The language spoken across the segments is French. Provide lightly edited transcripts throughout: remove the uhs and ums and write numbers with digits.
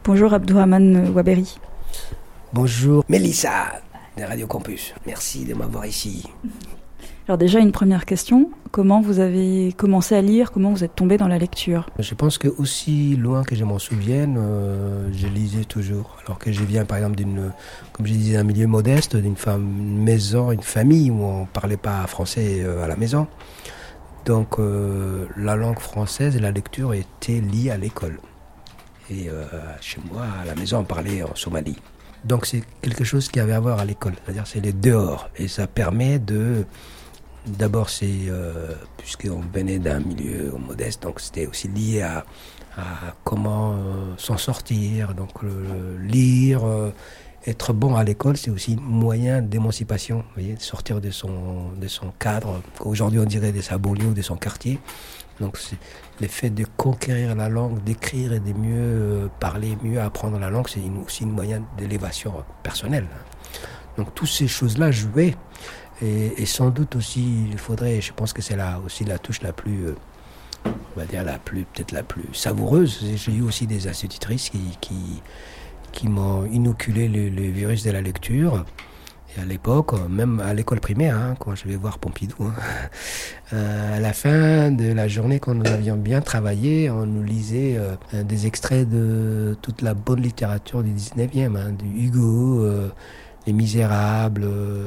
Bonjour Abdourahmane Ouaberi. Bonjour Mélissa de Radio Campus. Merci de m'avoir ici. Alors déjà, une première question. Comment vous avez commencé à lire? Comment vous êtes tombé dans la lecture? Je pense que aussi loin que je m'en souvienne, je lisais toujours. Alors que je viens par exemple comme je disais, d'un milieu modeste, d'une maison, une famille où on ne parlait pas français à la maison. Donc la langue française et la lecture étaient liées à l'école. Et chez moi, à la maison, on parlait en Somalie. Donc c'est quelque chose qui avait à voir à l'école. C'est-à-dire c'est les dehors. Et ça permet de... D'abord, puisqu'on venait d'un milieu modeste, donc c'était aussi lié à comment s'en sortir. Donc lire, être bon à l'école, c'est aussi un moyen d'émancipation. Vous voyez, sortir de son cadre. Aujourd'hui, on dirait de sa banlieue ou de son quartier. Donc c'est le fait de conquérir la langue, d'écrire et de mieux parler, mieux apprendre la langue, c'est aussi un moyen d'élévation personnelle. Donc toutes ces choses-là jouaient. Et sans doute aussi, il faudrait, je pense que c'est là aussi la touche la plus, on va dire peut-être la plus savoureuse. J'ai eu aussi des institutrices qui m'ont inoculé le virus de la lecture. Et à l'époque, même à l'école primaire, quand je vais voir Pompidou, à la fin de la journée, quand nous avions bien travaillé, on nous lisait des extraits de toute la bonne littérature du 19e, du Hugo, Les Misérables,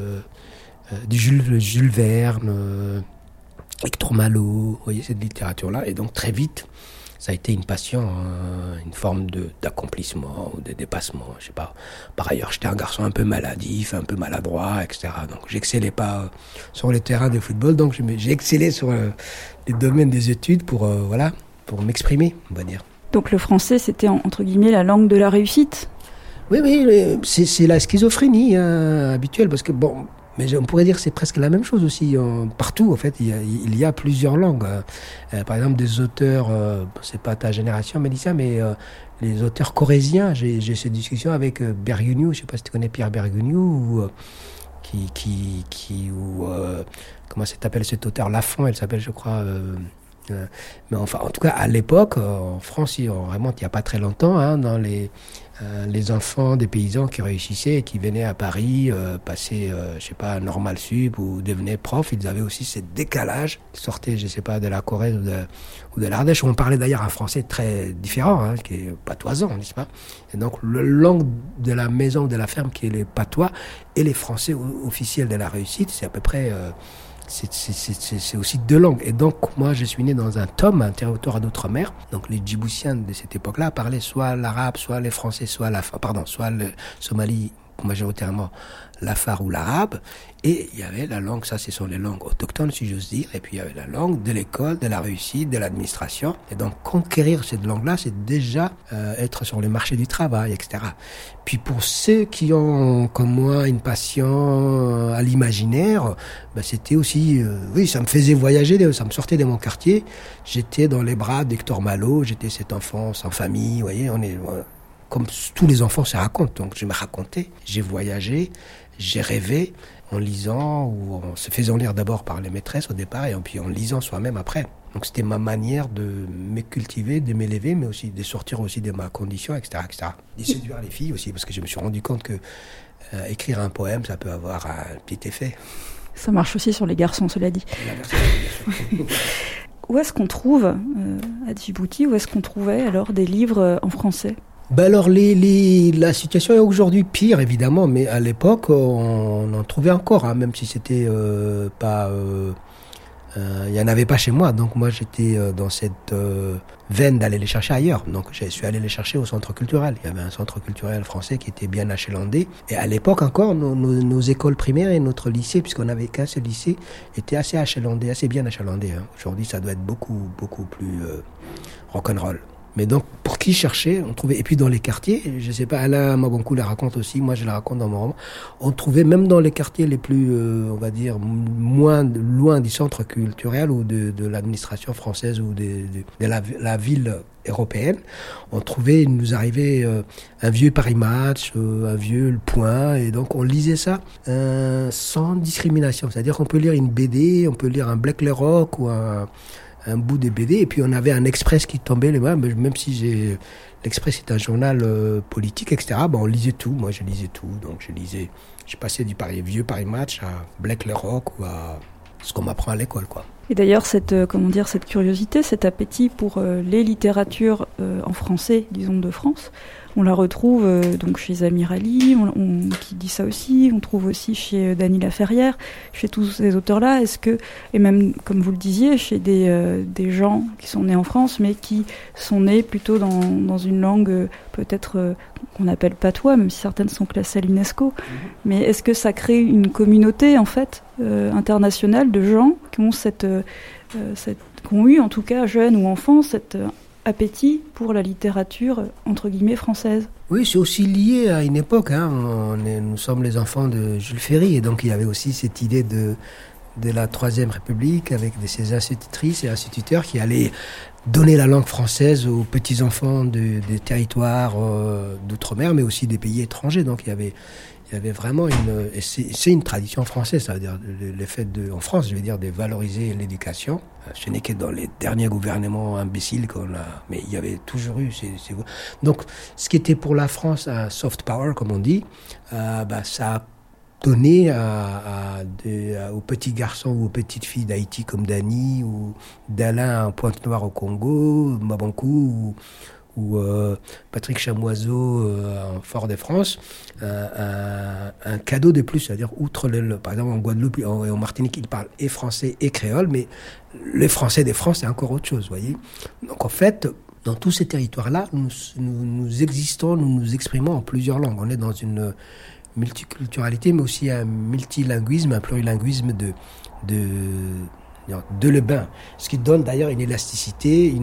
du Jules Verne, Hector Malot, vous voyez cette littérature-là. Et donc très vite, ça a été une passion, une forme d'accomplissement ou de dépassement, je sais pas. Par ailleurs, j'étais un garçon un peu maladif, un peu maladroit, etc. Donc j'excellais pas sur les terrains de football, donc j'ai excellé sur les domaines des études pour m'exprimer, on va dire. Donc le français, c'était entre guillemets la langue de la réussite? Oui, c'est la schizophrénie habituelle, parce que bon... Mais on pourrait dire que c'est presque la même chose aussi. Partout, en fait, il y a plusieurs langues. Par exemple, des auteurs, c'est pas ta génération, Mélissa, mais les auteurs corésiens. J'ai cette discussion avec Bergogneau, je sais pas si tu connais Pierre Bergogneau, comment ça s'appelle cet auteur? Lafont, elle s'appelle, je crois... mais enfin, en tout cas, à l'époque, en France, on remonte il n'y a pas très longtemps, dans les enfants des paysans qui réussissaient et qui venaient à Paris passer, je sais pas, Normal Sup ou devenaient profs, ils avaient aussi ce décalage. Ils sortaient, je sais pas, de la Corrèze ou de l'Ardèche, où on parlait d'ailleurs un français très différent, qui est patoisant, n'est-ce pas? Et donc, la langue de la maison, de la ferme, qui est les patois, et les français officiels de la réussite, c'est à peu près... C'est aussi deux langues. Et donc, moi, je suis né dans un TOM, un territoire d'outre-mer. Donc, les Djiboutiens de cette époque-là parlaient soit l'arabe, soit les français, soit le Somalie, majoritairement l'afar ou l'arabe. Et il y avait la langue, ça, ce sont les langues autochtones, si j'ose dire. Et puis, il y avait la langue de l'école, de la réussite, de l'administration. Et donc, conquérir cette langue-là, c'est déjà être sur le marché du travail, etc. Puis, pour ceux qui ont, comme moi, une passion à l'imaginaire, c'était aussi... oui, ça me faisait voyager, ça me sortait de mon quartier. J'étais dans les bras d'Hector Malot, j'étais cet enfant sans famille, vous voyez, on est... Comme tous les enfants se racontent, donc je me racontais, j'ai voyagé, j'ai rêvé en lisant ou en se faisant lire d'abord par les maîtresses au départ et puis en lisant soi-même après. Donc c'était ma manière de me cultiver, de m'élever, mais aussi de sortir aussi de ma condition, etc., etc. De séduire les filles aussi, parce que je me suis rendu compte que écrire un poème, ça peut avoir un petit effet. Ça marche aussi sur les garçons, cela dit. Où est-ce qu'on trouve, à Djibouti, où est-ce qu'on trouvait alors des livres en français? Alors la situation est aujourd'hui pire évidemment, mais à l'époque on en trouvait encore, même si c'était pas, il y en avait pas chez moi. Donc moi j'étais dans cette veine d'aller les chercher ailleurs. Donc je suis allé les chercher au centre culturel. Il y avait un centre culturel français qui était bien achalandé. Et à l'époque encore, nos écoles primaires et notre lycée, puisqu'on n'avait qu'un seul lycée, étaient assez achalandés, assez bien achalandés. Aujourd'hui ça doit être beaucoup plus rock'n'roll. Mais donc, pour qui chercher, on trouvait, et puis dans les quartiers, je sais pas, Alain Mabankou la raconte aussi, moi je la raconte dans mon roman, on trouvait même dans les quartiers les plus, on va dire, moins loin du centre culturel ou de l'administration française ou de la ville européenne, on trouvait, il nous arrivait un vieux Paris Match, un vieux Le Point, et donc on lisait ça sans discrimination, c'est-à-dire qu'on peut lire une BD, on peut lire un Black Leroc ou un bout de BD, et puis on avait un Express qui tombait les mains, même si L'Express est un journal politique, etc. On lisait tout. Moi, je lisais tout. Donc, j'ai passé du vieux Paris Match à Black Le Rock ou à ce qu'on m'apprend à l'école, quoi. Et d'ailleurs, cette curiosité, cet appétit pour les littératures en français, disons de France, on la retrouve donc chez Amir Ali, qui dit ça aussi. On trouve aussi chez Dany Laferrière, chez tous ces auteurs-là. Et même, comme vous le disiez, chez des gens qui sont nés en France, mais qui sont nés plutôt dans une langue peut-être qu'on appelle patois, même si certaines sont classées à l'UNESCO. Mais est-ce que ça crée une communauté, en fait, internationale de gens qui ont qui ont eu, en tout cas, jeunes ou enfants, cette appétit pour la littérature, entre guillemets, française? Oui, c'est aussi lié à une époque. Nous sommes les enfants de Jules Ferry, et donc il y avait aussi cette idée de la Troisième République avec ces institutrices et instituteurs qui allaient donner la langue française aux petits-enfants des territoires d'outre-mer, mais aussi des pays étrangers. Donc il y avait vraiment c'est une tradition française, ça veut dire le fait en France, je veux dire, de valoriser l'éducation. Ce n'est que dans les derniers gouvernements imbéciles qu'on a, mais il y avait toujours eu donc ce qui était pour la France un soft power, comme on dit, ça a donné aux petits garçons ou aux petites filles d'Haïti comme Dany ou d'Alain en Pointe-Noire au Congo, Mabankou ou Patrick Chamoiseau en Fort-de-France, un cadeau de plus, c'est-à-dire outre par exemple en Guadeloupe et en Martinique, ils parlent et français et créole, mais le français des France c'est encore autre chose, voyez. Donc en fait, dans tous ces territoires-là, nous existons, nous nous exprimons en plusieurs langues. On est dans une multiculturalité, mais aussi un multilinguisme, un plurilinguisme de le bain. Ce qui donne d'ailleurs une élasticité,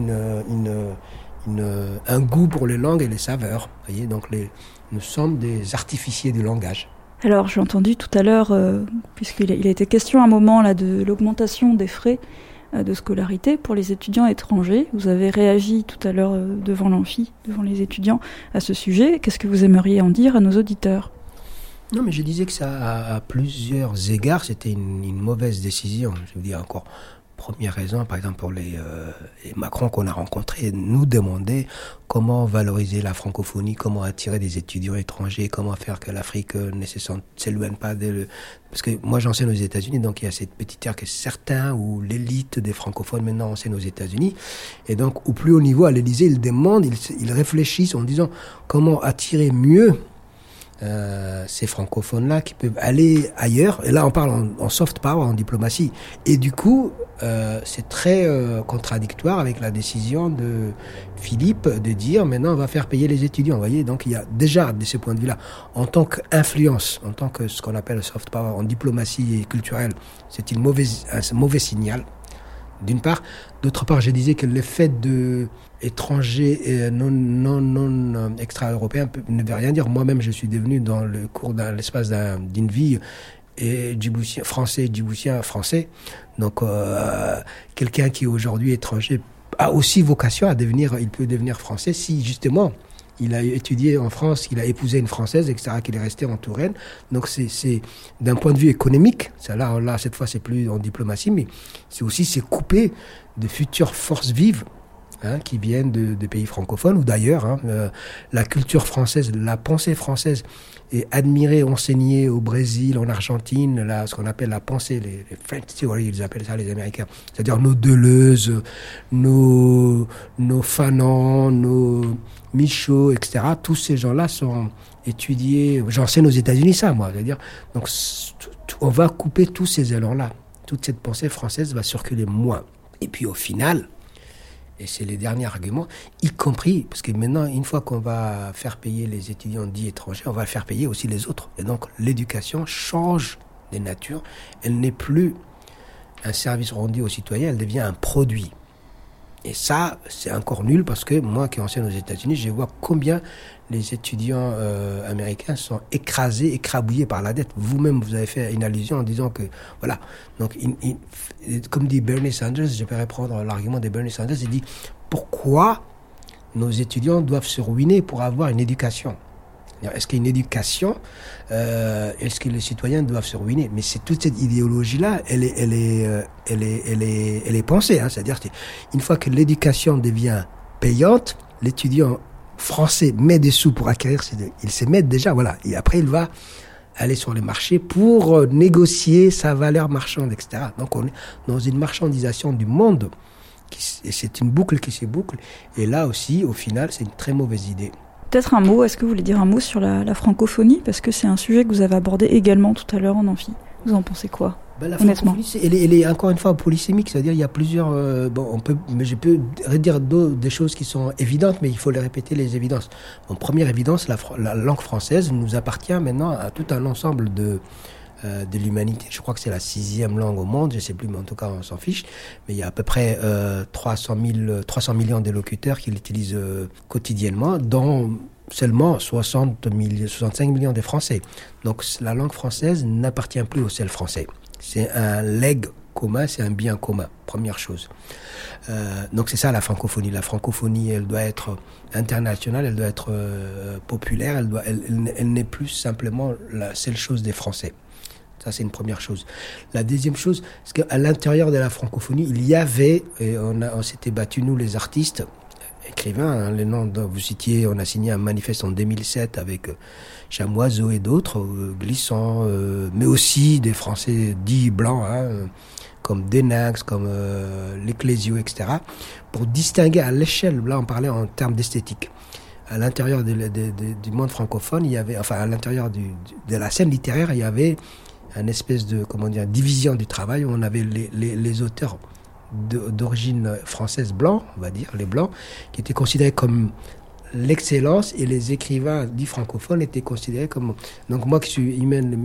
un goût pour les langues et les saveurs. Voyez, donc nous sommes des artificiers du langage. Alors j'ai entendu tout à l'heure, puisqu'il a été question à un moment là, de l'augmentation des frais de scolarité pour les étudiants étrangers. Vous avez réagi tout à l'heure devant l'amphi, devant les étudiants à ce sujet. Qu'est-ce que vous aimeriez en dire à nos auditeurs ? Non, mais je disais que ça, à plusieurs égards, c'était une mauvaise décision. Je veux dire encore, première raison, par exemple, pour les Macron qu'on a rencontrés, nous demandaient comment valoriser la francophonie, comment attirer des étudiants étrangers, comment faire que l'Afrique ne s'éloigne pas Parce que moi, j'enseigne aux États-Unis, donc il y a cette petite ère que certains ou l'élite des francophones maintenant enseignent aux États-Unis. Et donc, au plus haut niveau, à l'Élysée, ils demandent, ils réfléchissent en disant comment attirer mieux ces francophones-là qui peuvent aller ailleurs. Et là, on parle en soft power, en diplomatie. Et du coup, c'est très contradictoire avec la décision de Philippe de dire maintenant on va faire payer les étudiants. Vous voyez, donc il y a déjà de ce point de vue-là, en tant qu'influence, en tant que ce qu'on appelle le soft power en diplomatie culturelle, c'est un mauvais signal. D'une part, d'autre part, je disais que le fait de étrangers non extra-européens ne veut rien dire. Moi-même, je suis devenu dans l'espace d'une vie et djiboutien français. Donc, quelqu'un qui est aujourd'hui étranger a aussi vocation il peut devenir français si justement il a étudié en France, il a épousé une Française, etc., qu'il est resté en Touraine. Donc c'est d'un point de vue économique, là cette fois c'est plus en diplomatie, mais c'est couper de futures forces vives qui viennent de pays francophones ou d'ailleurs. La culture française, la pensée française est admirée, enseignée au Brésil, en Argentine, ce qu'on appelle la pensée, les French theory, ils appellent ça les Américains. C'est-à-dire nos Deleuze, nos Fanon, nos Michaud, etc. Tous ces gens-là sont étudiés. J'enseigne aux États-Unis ça, moi. C'est-à-dire, donc, on va couper tous ces élans-là. Toute cette pensée française va circuler moins. Et puis au final, et c'est les derniers arguments, y compris, parce que maintenant, une fois qu'on va faire payer les étudiants dits étrangers, on va faire payer aussi les autres. Et donc, l'éducation change de nature. Elle n'est plus un service rendu aux citoyens, elle devient un produit. Et ça, c'est encore nul parce que moi qui enseigne aux États-Unis, je vois combien les étudiants américains sont écrabouillés par la dette. Vous-même, vous avez fait une allusion en disant que, voilà, donc comme dit Bernie Sanders, je peux reprendre l'argument de Bernie Sanders, il dit pourquoi nos étudiants doivent se ruiner pour avoir une éducation. Est-ce qu'il y a une éducation est-ce que les citoyens doivent se ruiner? Mais c'est toute cette idéologie-là, elle est pensée. C'est-à-dire qu'une fois que l'éducation devient payante, l'étudiant français met des sous pour acquérir, il se met déjà, voilà. Et après, il va aller sur les marchés pour négocier sa valeur marchande, etc. Donc, on est dans une marchandisation du monde. Et c'est une boucle qui se boucle. Et là aussi, au final, c'est une très mauvaise idée. Peut-être un mot, est-ce que vous voulez dire un mot sur la francophonie? Parce que c'est un sujet que vous avez abordé également tout à l'heure en amphi. Vous en pensez quoi? La francophonie, elle est encore une fois polysémique, c'est-à-dire il y a plusieurs... mais je peux redire des choses qui sont évidentes, mais il faut les répéter, les évidences. En première évidence, la langue française nous appartient maintenant à tout un ensemble de l'humanité. Je crois que c'est la 6e langue au monde, je ne sais plus, mais en tout cas on s'en fiche. Mais il y a à peu près 300 millions de locuteurs qui l'utilisent quotidiennement, dont seulement 65 millions de Français. Donc la langue française n'appartient plus au seul français. C'est un legs commun, c'est un bien commun, première chose. Donc c'est ça la francophonie. La francophonie, elle doit être internationale, elle doit être populaire, elle n'est plus simplement la seule chose des Français. Ça, c'est une première chose. La deuxième chose, c'est qu'à l'intérieur de la francophonie, il y avait, et on s'était battus, nous les artistes, écrivains, les noms dont vous citiez, on a signé un manifeste en 2007 avec Chamoiseau et d'autres, Glissant, mais aussi des Français dits blancs, comme Denax, comme l'Ecclésio, etc., pour distinguer à l'échelle, là on parlait en termes d'esthétique, à l'intérieur du monde francophone, il y avait, enfin à l'intérieur de la scène littéraire, il y avait une espèce de, division du travail où on avait les auteurs d'origine française blancs, on va dire, les blancs, qui étaient considérés comme l'excellence, et les écrivains dits francophones étaient considérés comme... Donc moi qui suis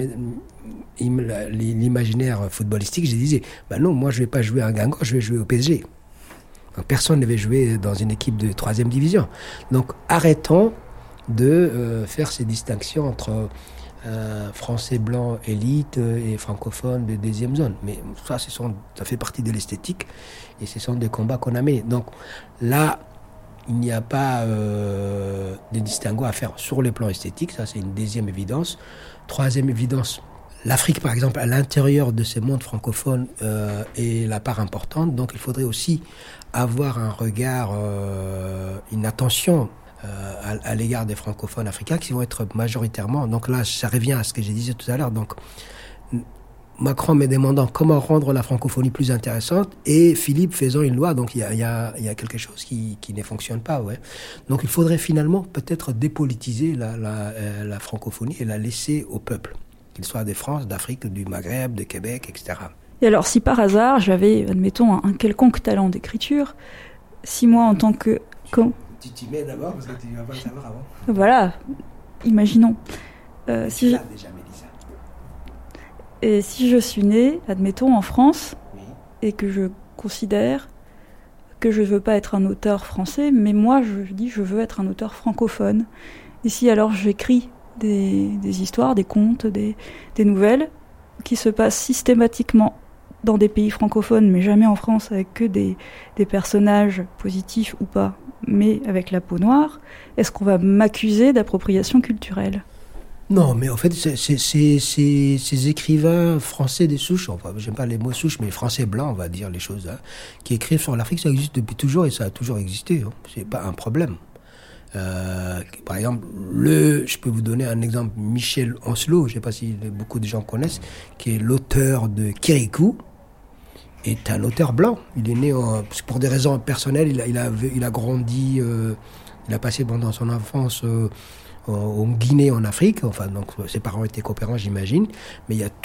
l'imaginaire footballistique, je disais, non, moi je vais pas jouer à Guingamp, je vais jouer au PSG. Donc personne ne devait jouer dans une équipe de 3e division. Donc arrêtons de faire ces distinctions entre français blanc élite et francophone de 2e zone. Mais ça fait partie de l'esthétique et ce sont des combats qu'on a mis. Donc là, il n'y a pas de distinguo à faire sur le plan esthétique, ça c'est une 2e évidence. 3e évidence, l'Afrique par exemple, à l'intérieur de ce monde francophone est la part importante, donc il faudrait aussi avoir un regard, une attention à l'égard des francophones africains qui vont être majoritairement, donc là ça revient à ce que je disais tout à l'heure, donc Macron me demandant comment rendre la francophonie plus intéressante et Philippe faisant une loi, donc il y a quelque chose qui ne fonctionne pas, ouais. Donc il faudrait finalement peut-être dépolitiser la francophonie et la laisser au peuple, qu'il soit de France, d'Afrique, du Maghreb, de Québec, etc. Et alors si par hasard j'avais, admettons, un quelconque talent d'écriture, si moi en tant que... Tu t'y mets d'abord parce que tu ne vas pas le savoir avant. Voilà, imaginons. Si déjà, Mélissa. Et si je suis née, admettons, en France, Oui. Et que je considère que je ne veux pas être un auteur français, mais moi je dis je veux être un auteur francophone. Et si alors j'écris des histoires, des contes, des nouvelles qui se passent systématiquement dans des pays francophones, mais jamais en France, avec que des personnages positifs ou pas, mais avec la peau noire, est-ce qu'on va m'accuser d'appropriation culturelle ? Non, mais en fait, ces écrivains français des souches, enfin, j'aime pas les mots souches, mais français blancs, on va dire les choses, qui écrivent sur l'Afrique, ça existe depuis toujours et ça a toujours existé. C'est pas un problème. Par exemple, je peux vous donner un exemple, Michel Ancelot, je sais pas si beaucoup de gens connaissent, qui est l'auteur de Kirikou, est un auteur blanc. Il est né pour des raisons personnelles, il a grandi, il a passé pendant son enfance en Guinée, en Afrique. Enfin, donc ses parents étaient coopérants, j'imagine. Mais il y a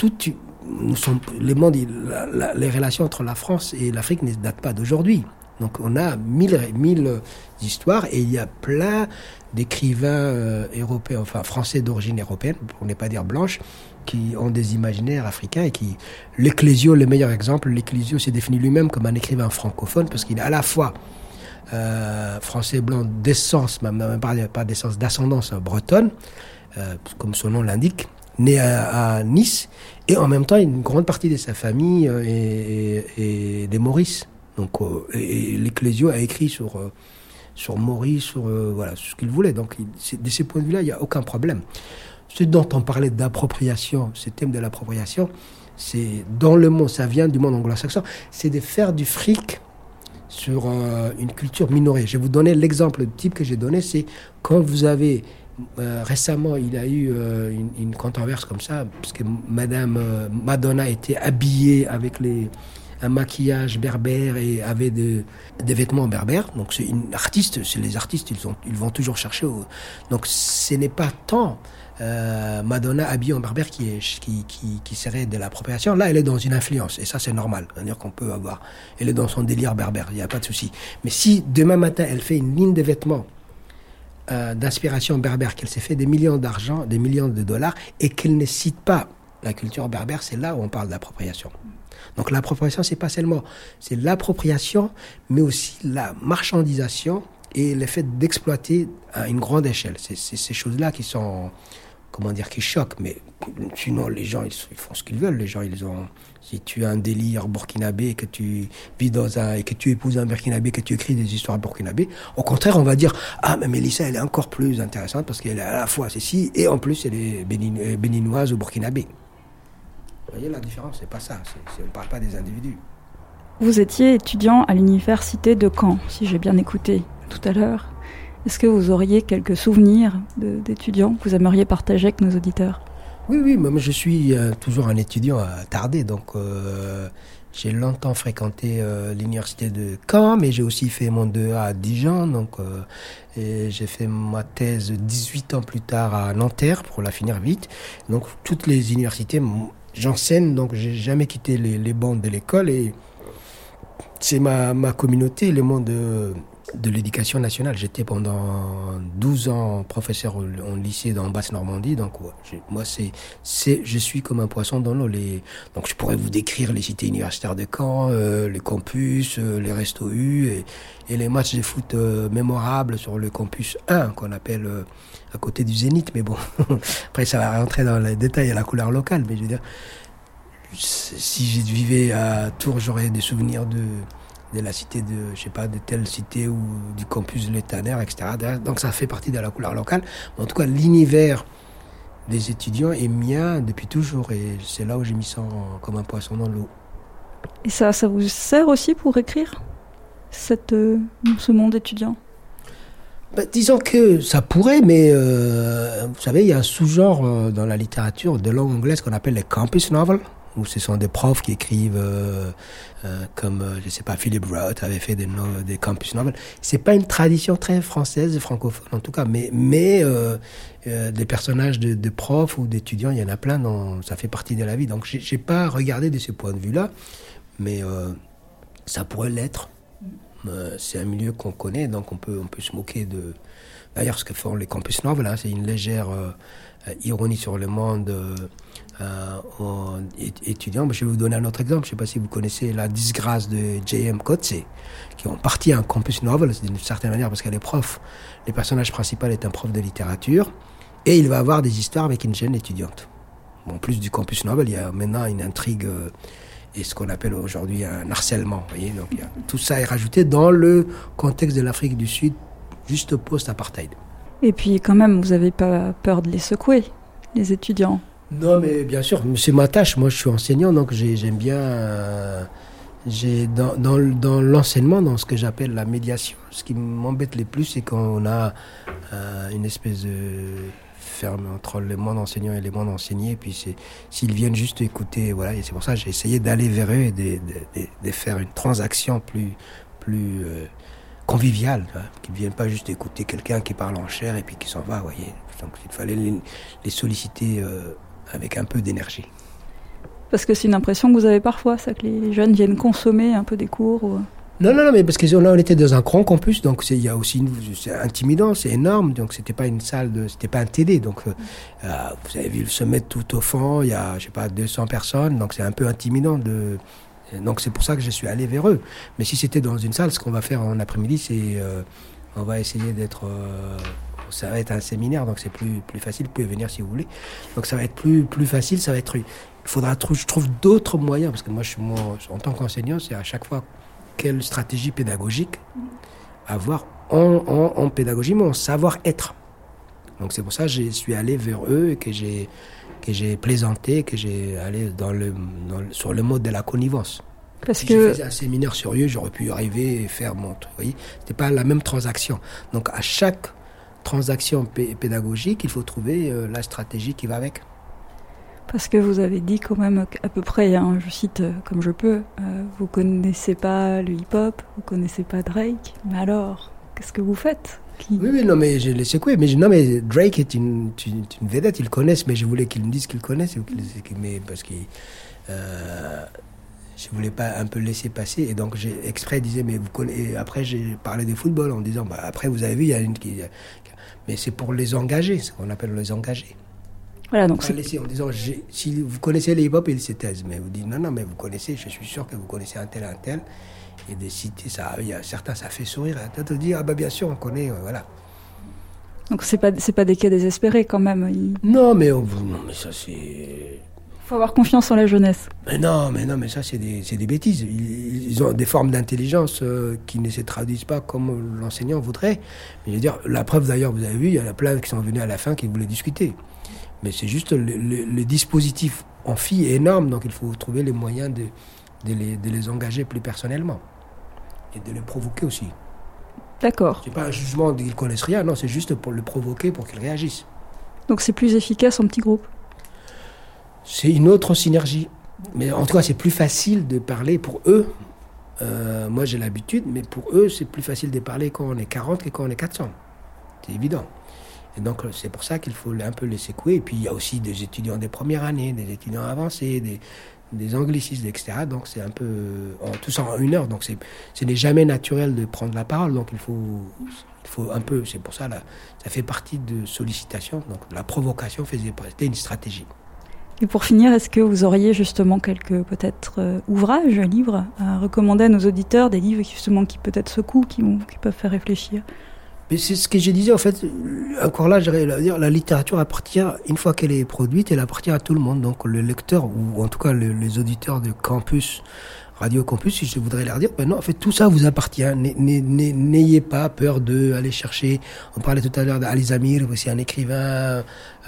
les relations entre la France et l'Afrique ne datent pas d'aujourd'hui. Donc on a mille histoires et il y a plein d'écrivains européens, enfin français d'origine européenne, pour ne pas dire blanche, qui ont des imaginaires africains et qui... L'Ecclésio, le meilleur exemple, l'Ecclésio s'est défini lui-même comme un écrivain francophone parce qu'il est à la fois français blanc d'essence, même pas d'essence, d'ascendance bretonne, comme son nom l'indique, né à Nice, et en même temps une grande partie de sa famille est des Maurice. Donc l'Ecclésio a écrit sur Maurice, sur ce qu'il voulait. Donc de ce point de vue-là, il n'y a aucun problème. Ce dont on parlait d'appropriation, ce thème de l'appropriation, c'est dans le monde, ça vient du monde anglo-saxon, c'est de faire du fric sur une culture minorée. Je vais vous donner l'exemple type que j'ai donné, c'est quand vous avez récemment, il y a eu une controverse comme ça, parce que Madame Madonna était habillée avec un maquillage berbère et avait des vêtements berbères. Donc c'est une artiste, c'est les artistes, ils vont toujours chercher. Donc ce n'est pas tant Madonna habillée en berbère qui serait de l'appropriation. Là, elle est dans une influence, et ça c'est normal. C'est-à-dire qu'on peut avoir, elle est dans son délire berbère, il n'y a pas de souci. Mais si demain matin elle fait une ligne de vêtements d'inspiration berbère, qu'elle s'est fait des millions d'argent, des millions de dollars, et qu'elle ne cite pas la culture berbère, c'est là où on parle d'appropriation. Donc l'appropriation, c'est pas seulement, c'est l'appropriation, mais aussi la marchandisation et le fait d'exploiter à une grande échelle. C'est ces choses-là qui sont, comment dire, qui choquent. Mais sinon, les gens, ils font ce qu'ils veulent. Les gens, si tu as un délire burkinabé, que tu vis et que tu épouses un burkinabé, que tu écris des histoires burkinabé, au contraire, on va dire, ah, mais Mélissa, elle est encore plus intéressante parce qu'elle est à la fois ceci et en plus, elle est béninoise ou burkinabé. Vous voyez la différence, c'est pas ça. On ne parle pas des individus. Vous étiez étudiant à l'université de Caen, si j'ai bien écouté tout à l'heure. Est-ce que vous auriez quelques souvenirs d'étudiants que vous aimeriez partager avec nos auditeurs ? Oui, moi je suis toujours un étudiant attardé, donc j'ai longtemps fréquenté l'université de Caen, mais j'ai aussi fait mon 2A à Dijon, donc et j'ai fait ma thèse 18 ans plus tard à Nanterre pour la finir vite. Donc toutes les universités, j'enseigne, donc j'ai jamais quitté les bancs de l'école, et c'est ma communauté, le monde de l'éducation nationale. J'étais pendant 12 ans professeur en lycée dans Basse-Normandie, donc moi je suis comme un poisson dans l'eau. Donc je pourrais vous décrire les cités universitaires de Caen, les campus, les restos U et les matchs de foot mémorables sur le campus 1 qu'on appelle à côté du Zénith, mais bon, après ça va rentrer dans les détails à la couleur locale, mais je veux dire, si je vivais à Tours, j'aurais des souvenirs de la cité de telle cité ou du campus de l'Étanaire, etc. Donc ça fait partie de la couleur locale. En tout cas, l'univers des étudiants est mien depuis toujours, et c'est là où je m'y sens comme un poisson dans l'eau. Et ça vous sert aussi pour écrire ce monde étudiant ? Disons que ça pourrait, mais vous savez, il y a un sous-genre dans la littérature de langue anglaise qu'on appelle les campus novels, où ce sont des profs qui écrivent comme, je sais pas, Philip Roth avait fait des campus novels. C'est pas une tradition très française, francophone en tout cas, mais des personnages de profs ou d'étudiants, il y en a plein, ça fait partie de la vie. Donc j'ai pas regardé de ce point de vue-là, mais ça pourrait l'être. C'est un milieu qu'on connaît, donc on peut se moquer de... D'ailleurs, ce que font les campus novels, hein, c'est une légère ironie sur le monde étudiant. Je vais vous donner un autre exemple. Je ne sais pas si vous connaissez La disgrâce de J.M. Coetzee, qui est en partie un campus novel, d'une certaine manière, parce qu'elle est prof. Le personnage principal est un prof de littérature, et il va avoir des histoires avec une jeune étudiante. Bon, en plus du campus novel, il y a maintenant une intrigue... et ce qu'on appelle aujourd'hui un harcèlement. Vous voyez, donc, tout ça est rajouté dans le contexte de l'Afrique du Sud, juste post-apartheid. Et puis quand même, vous n'avez pas peur de les secouer, les étudiants ? Non, mais bien sûr, c'est ma tâche. Moi, je suis enseignant, donc j'aime bien... dans l'enseignement, dans ce que j'appelle la médiation, ce qui m'embête le plus, c'est quand on a une espèce de... ferme entre le monde enseignant et le monde enseigné, puis s'ils viennent juste écouter, voilà, et c'est pour ça que j'ai essayé d'aller vers eux et de faire une transaction plus conviviale, qu'ils ne viennent pas juste écouter quelqu'un qui parle en chair et puis qui s'en va, vous voyez. Donc il fallait les solliciter avec un peu d'énergie. Parce que c'est une impression que vous avez parfois, ça, que les jeunes viennent consommer un peu des cours ou... Non, mais parce que là, on était dans un grand campus, donc il y a aussi c'est intimidant, c'est énorme, donc c'était pas une salle c'était pas un TD, donc vous avez vu le sommet tout au fond, il y a, je sais pas, 200 personnes, donc c'est un peu intimidant donc c'est pour ça que je suis allé vers eux. Mais si c'était dans une salle, ce qu'on va faire en après-midi, c'est, on va essayer d'être, ça va être un séminaire, donc c'est plus facile, vous pouvez venir si vous voulez. Donc ça va être plus facile, ça va être, il faudra je trouve d'autres moyens, parce que moi, en tant qu'enseignant, c'est à chaque fois quelle stratégie pédagogique avoir en pédagogie, mais en savoir-être. Donc c'est pour ça que je suis allé vers eux et que j'ai plaisanté, que j'ai allé sur le mode de la connivence. Parce si que je faisais un séminaire sérieux, j'aurais pu arriver et faire mon truc. Vous voyez, c'était pas la même transaction. Donc à chaque transaction pédagogique, il faut trouver la stratégie qui va avec. Parce que vous avez dit quand même à peu près, hein, je cite comme je peux, vous connaissez pas le hip-hop, vous connaissez pas Drake, mais alors, qu'est-ce que vous faites? Oui, non, mais je l'ai secoué. Mais mais Drake est une vedette, ils le connaissent, mais je voulais qu'ils me disent qu'ils le connaissent, mais parce que je voulais pas un peu laisser passer, et donc j'ai exprès disais, mais vous connaissez. Et après j'ai parlé de football en disant, après vous avez vu, il y a une qui, mais c'est pour les engager, ce qu'on appelle les engagés. Voilà, donc c'est laisser en disant, si vous connaissez les hip-hop, ils se taisent, mais vous dites non, mais vous connaissez, je suis sûr que vous connaissez un tel, et des cités, ça, il y a certains, ça fait sourire, d'autres dire bien sûr, on connaît, voilà. Donc c'est pas des cas désespérés quand même. Non, mais ça c'est. Faut avoir confiance en la jeunesse. Mais non, mais ça c'est des bêtises. Ils ont des formes d'intelligence qui ne se traduisent pas comme l'enseignant voudrait. Mais je veux dire, la preuve d'ailleurs, vous avez vu, il y en a plein qui sont venus à la fin qui voulaient discuter. Mais c'est juste le dispositif amphi est énorme, donc il faut trouver les moyens de les engager plus personnellement et de les provoquer aussi. D'accord. C'est pas un jugement qu'ils connaissent rien, non, c'est juste pour le provoquer, pour qu'ils réagissent. Donc c'est plus efficace en petit groupe. C'est une autre synergie. Mais en tout cas, c'est plus facile de parler pour eux. Moi, j'ai l'habitude, mais pour eux, c'est plus facile de parler quand on est 40 que quand on est 400. C'est évident. Et donc, c'est pour ça qu'il faut un peu les secouer. Et puis, il y a aussi des étudiants des premières années, des étudiants avancés, des anglicistes, etc. Donc, c'est un peu... tout ça en 1 heure. Donc, ce n'est jamais naturel de prendre la parole. Donc, il faut un peu... C'est pour ça, là, ça fait partie de sollicitation. Donc, la provocation faisait partie d'une stratégie. Et pour finir, est-ce que vous auriez justement quelques peut-être ouvrages, livres à recommander à nos auditeurs, des livres qui peut-être secouent, qui peuvent faire réfléchir? Mais c'est ce que je disais en fait. Encore là, j'allais dire, la littérature appartient, une fois qu'elle est produite, elle appartient à tout le monde. Donc le lecteur, ou en tout cas les auditeurs de Campus, Radio Campus, si je voudrais leur dire, ben non, en fait, tout ça vous appartient. N'ayez pas peur d'aller chercher. On parlait tout à l'heure d'Ali Zamir, aussi un écrivain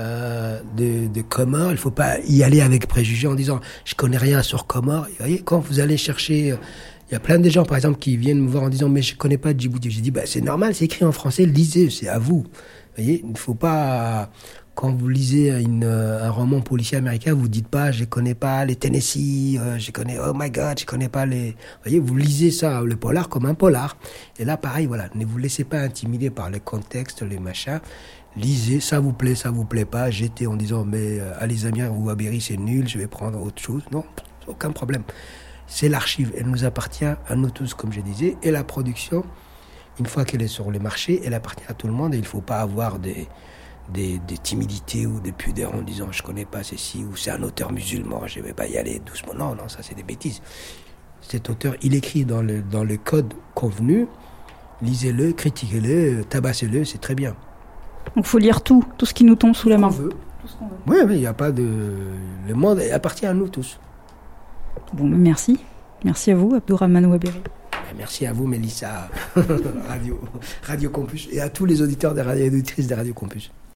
de Comores. Il faut pas y aller avec préjugés en disant, je connais rien sur Comores. Vous voyez, quand vous allez chercher, il y a plein de gens, par exemple, qui viennent me voir en disant, mais je connais pas Djibouti. J'ai dit, c'est normal, c'est écrit en français, lisez, c'est à vous. Vous voyez, il ne faut pas... Quand vous lisez un roman policier américain, vous dites pas, je connais pas les Tennessee, je connais, oh my God, je connais pas les... Vous voyez, vous lisez ça, le polar, comme un polar. Et là, pareil, voilà, ne vous laissez pas intimider par les contextes, les machins. Lisez, ça vous plaît pas, jetez en disant, mais Ali Zamir ou Aberi, c'est nul, je vais prendre autre chose. Non, aucun problème. C'est l'archive, elle nous appartient à nous tous, comme je disais, et la production, une fois qu'elle est sur le marché, elle appartient à tout le monde, et il faut pas avoir des timidités ou des pudeurs en disant je connais pas ceci ou c'est un auteur musulman, je vais pas y aller doucement. Non, ça c'est des bêtises. Cet auteur, il écrit dans le code convenu, lisez-le, critiquez-le, tabassez-le, c'est très bien. Donc faut lire tout ce qui nous tombe sous la main. Tout ce qu'on veut. Oui, mais il n'y a pas de... Le monde appartient à nous tous. Bon, merci. Merci à vous, Abdourahmane Ouaberi. Merci à vous, Mélissa, Radio Campus, et à tous les auditeurs et auditrices de Radio Campus.